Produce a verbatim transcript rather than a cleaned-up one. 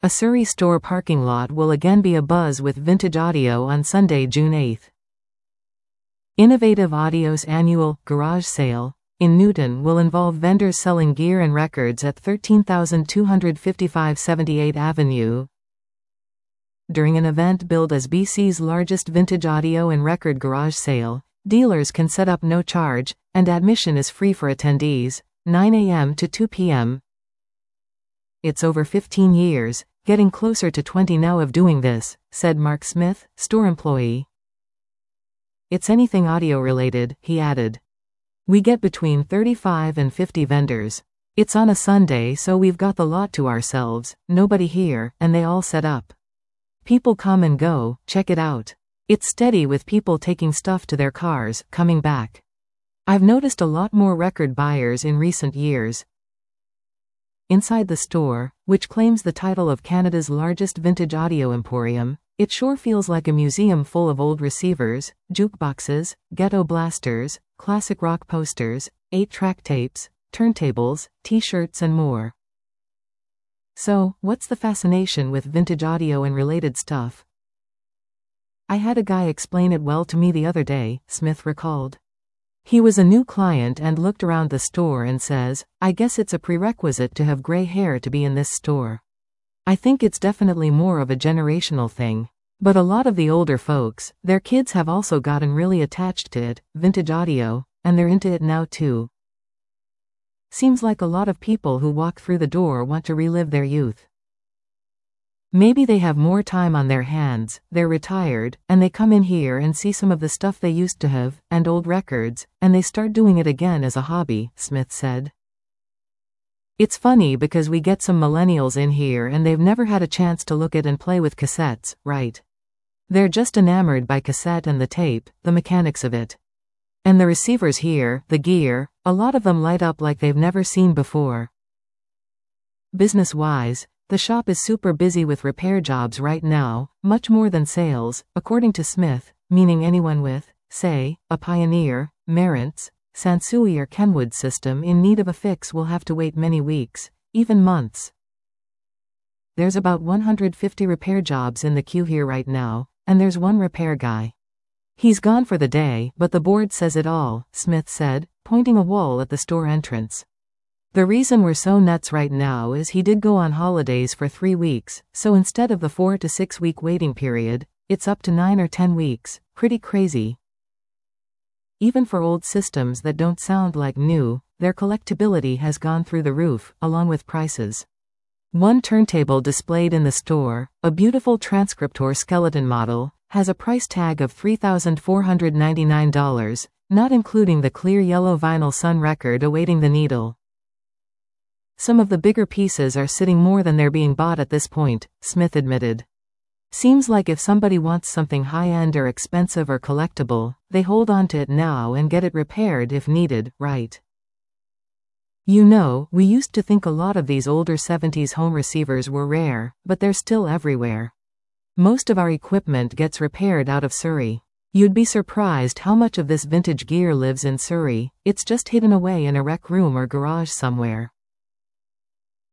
A Surrey store parking lot will again be abuzz with vintage audio on Sunday, June eighth. Innovative Audio's annual garage sale in Newton will involve vendors selling gear and records at thirteen thousand two hundred fifty-five seventy-eighth Avenue. During an event billed as B C's largest vintage audio and record garage sale, dealers can set up no charge, and admission is free for attendees, nine a m to two p m It's over fifteen years, getting closer to twenty now of doing this, said Mark Smith, store employee. It's anything audio related, he added. We get between thirty-five and fifty vendors. It's on a Sunday, so we've got the lot to ourselves, nobody here, and they all set up. People come and go, check it out. It's steady with people taking stuff to their cars, coming back. I've noticed a lot more record buyers in recent years. Inside the store, which claims the title of Canada's largest vintage audio emporium, it sure feels like a museum full of old receivers, jukeboxes, ghetto blasters, classic rock posters, eight-track tapes, turntables, t-shirts and more. So, what's the fascination with vintage audio and related stuff? I had a guy explain it well to me the other day, Smith recalled. He was a new client and looked around the store and says, I guess it's a prerequisite to have gray hair to be in this store. I think it's definitely more of a generational thing. But a lot of the older folks, their kids have also gotten really attached to it, vintage audio, and they're into it now too. Seems like a lot of people who walk through the door want to relive their youth. Maybe they have more time on their hands, they're retired, and they come in here and see some of the stuff they used to have, and old records, and they start doing it again as a hobby, Smith said. It's funny because we get some millennials in here and they've never had a chance to look at and play with cassettes, right? They're just enamored by cassette and the tape, the mechanics of it. And the receivers here, the gear, a lot of them light up like they've never seen before. Business-wise, the shop is super busy with repair jobs right now, much more than sales, according to Smith, meaning anyone with, say, a Pioneer, Marantz, Sansui or Kenwood system in need of a fix will have to wait many weeks, even months. There's about one hundred fifty repair jobs in the queue here right now, and there's one repair guy. He's gone for the day, but the board says it all, Smith said, pointing a wall at the store entrance. The reason we're so nuts right now is he did go on holidays for three weeks, so instead of the four to six week waiting period, it's up to nine or ten weeks, pretty crazy. Even for old systems that don't sound like new, their collectability has gone through the roof, along with prices. One turntable displayed in the store, a beautiful transcriptor skeleton model, has a price tag of three thousand four hundred ninety-nine dollars, not including the clear yellow vinyl Sun record awaiting the needle. Some of the bigger pieces are sitting more than they're being bought at this point, Smith admitted. Seems like if somebody wants something high-end or expensive or collectible, they hold on to it now and get it repaired if needed, right? You know, we used to think a lot of these older seventies home receivers were rare, but they're still everywhere. Most of our equipment gets repaired out of Surrey. You'd be surprised how much of this vintage gear lives in Surrey, it's just hidden away in a rec room or garage somewhere.